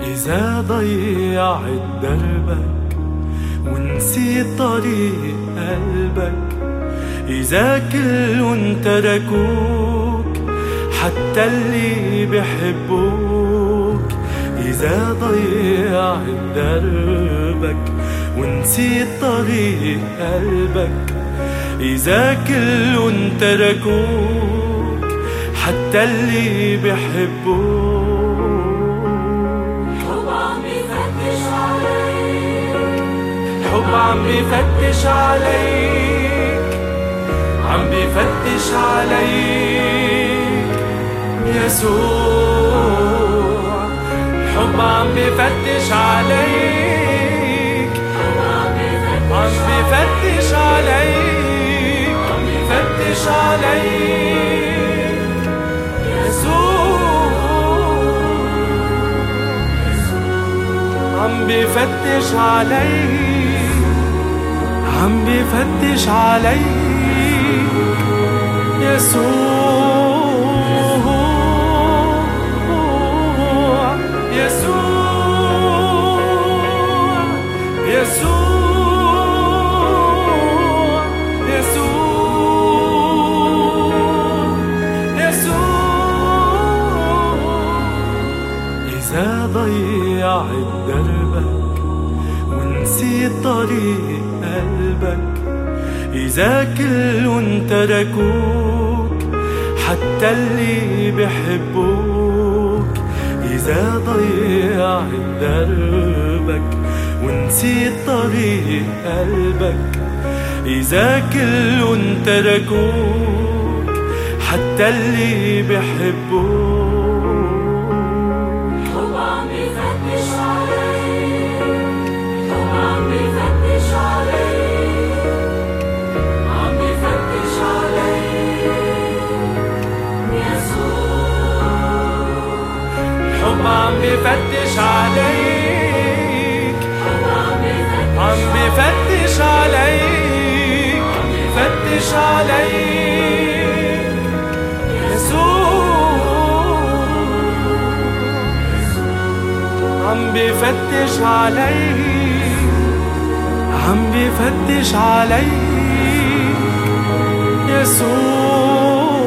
إذا ضيعت دربك ونسيت طريق قلبك، إذا كلهم تركوك حتى اللي بحبوك، إذا ضيعت دربك ونسيت طريق قلبك، إذا كلهم تركوك حتى اللي بحبوك. الحب عم بفتش عليك، عم بفتش عليك يسوع. الحب عم بفتش عليك، عم بفتش عليك، عم بفتش عليك يسوع. عم بفتش عليك، عم بفتش عليك يسوع. يسوع يسوع يسوع يسوع. إذا ضيعت دربك ونسيت طريق قلبك، إذا كلهم تركوك حتى اللي بحبوك، إذا ضيعت دربك ونسيت طريق قلبك، إذا كلهم تركوك حتى اللي بحبوك. عم بفتش عليك، عم بفتش عليك، عم بفتش عليك يسوع. عم بفتش عليك، عم بفتش عليك يسوع.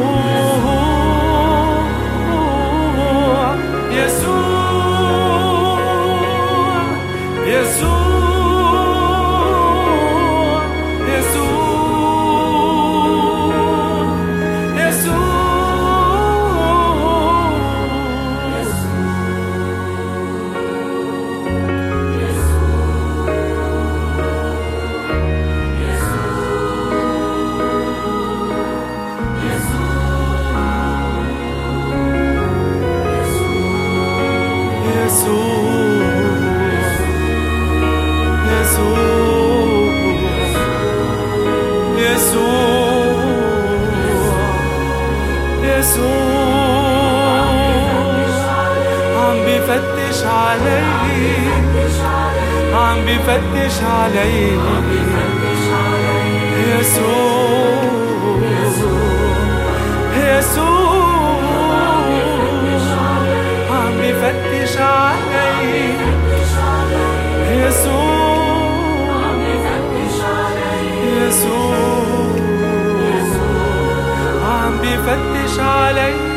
عم بفتش عليك، عم بفتش عليك يسوع. يسوع عم بفتش عليك يسوع. يسوع عم بفتش عليك.